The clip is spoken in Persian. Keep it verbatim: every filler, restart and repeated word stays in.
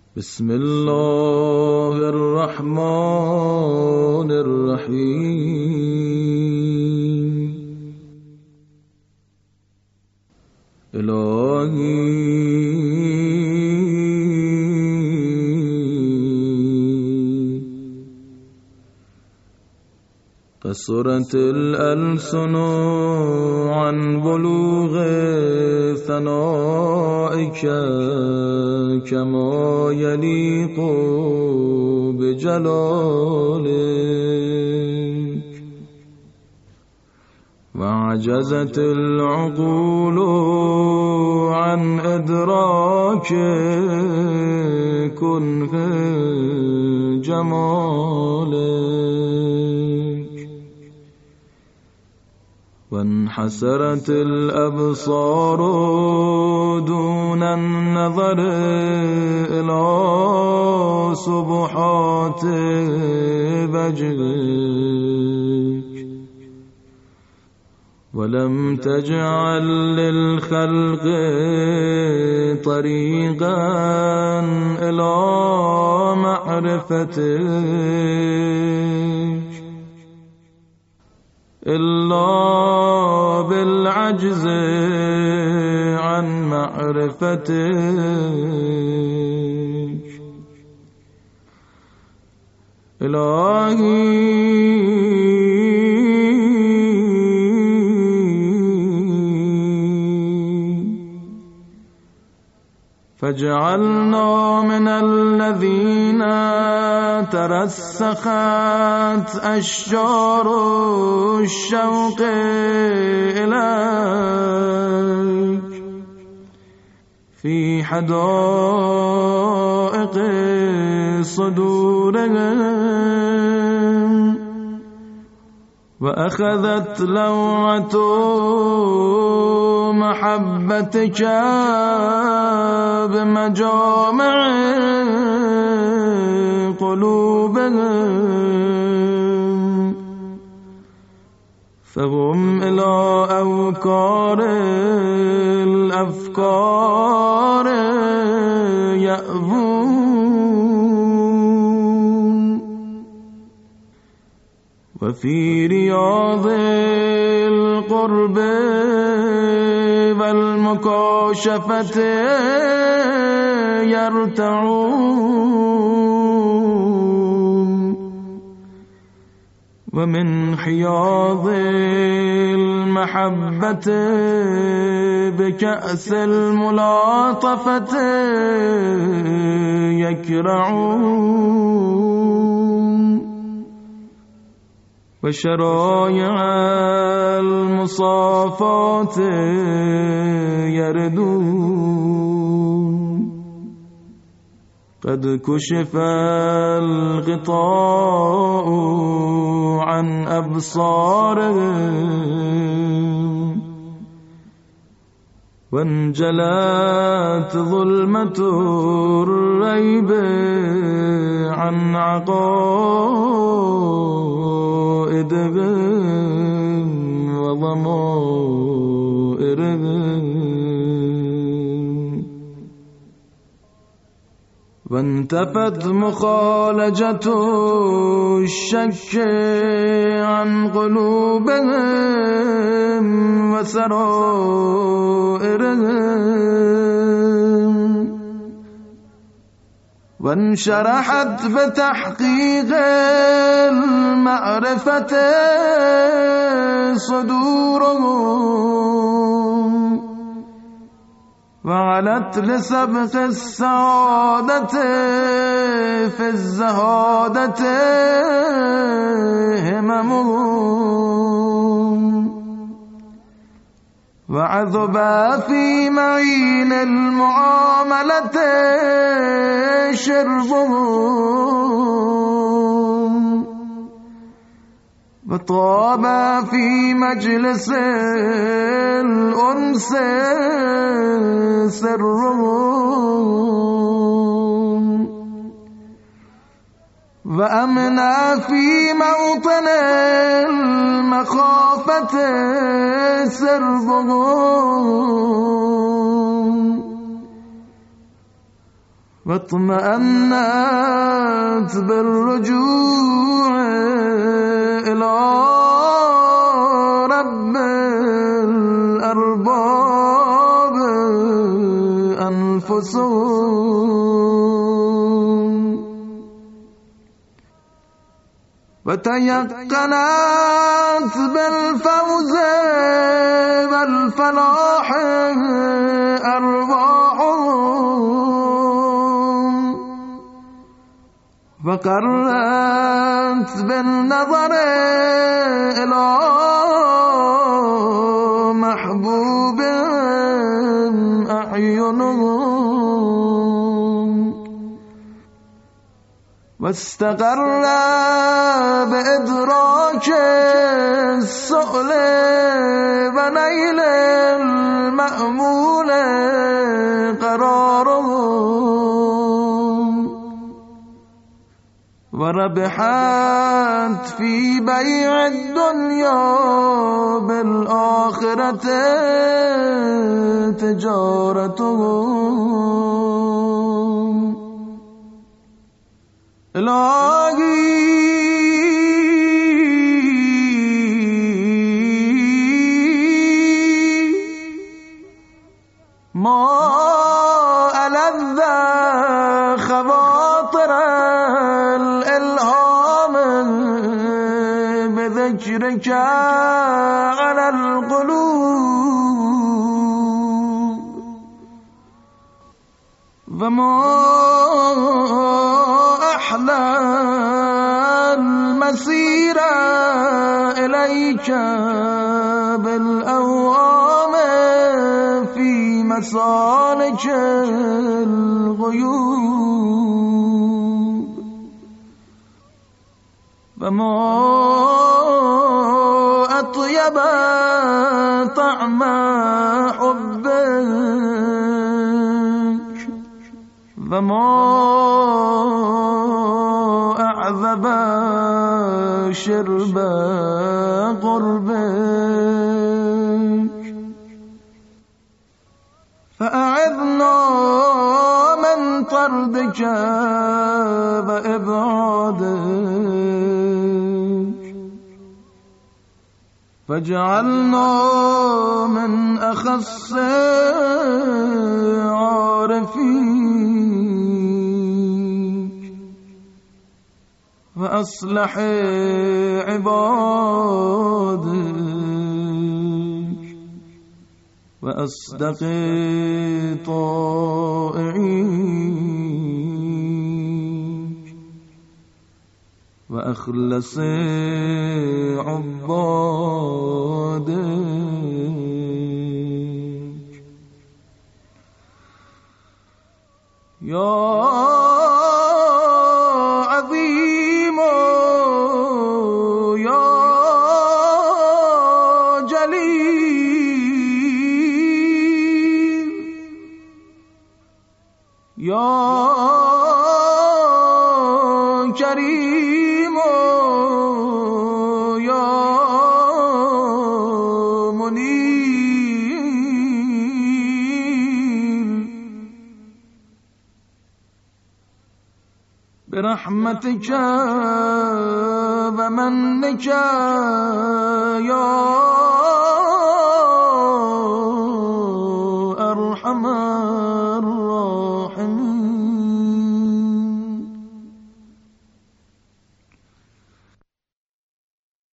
بسم الله الرحمن الرحیم. الهی قصرت الألسن عن بلوغ ثنائك كما يليق بجلالك، وعجزت العقول عن إدراك كنه جمالك، وانحسرت الأبصار دون النظر إلى سبحات وجهك، ولم تجعل للخلق طريقا إلى معرفتك إلا بالعجز عن معرفتك. إلهي فاجعلنا من الذين ترسخت أشجار الشوق إليك في حدائق صدورهم، وأخذت لوعة محبتك بمجامع قلوبهم، فهم إلى أوكار الأفكار يأوون، وفي رياض القرب والمكاشفة يرتعون، ومن حياض المحبة بكأس الملاطفة يكرعون، وشرايع المصافات يردون. قد كشف الغطاء عن أبصارهم، وانجلت ظلمة الريب عن عقائدهم وضمائرهم، وانتفت مخالجة الشك عن قلوبهم وسرائرهم، وانشرحت بتحقيق المعرفة صدورهم، وعلت لسبق السعادة في الزهادة هممهم، وعذب في معين المعاملة شربهم، وطاب في مجلس الأنس سرهم، وأمنا في موطن المخافة سرهم، واطمأنت بالرجوع إلى رب الأرباب أنفسهم وتيقنت بالفوز والفلاح أرواحهم وقرت بالنظر إلى محبوب أعينهم واستقر بإدراك السؤل ونيل المأمول قرارهم وربحت في بيع الدنيا بالآخرة تجارتهم إلهي ما ألذ خواطر الإلهام بذكرك على القلوب وما أحلى المسير إليك بالأوام في مسالك الغيوب وما أطيب طعم حبك وما أعذب شرب قربك فأعذنا من طردك وإبعادك فاجعلنا من أخص عارفيك وأصلح عبادك وأصدق طائعيك وأخلص عبادك يا عظيم يا جليل يا كريم يا منيب برحمتك ومنك يا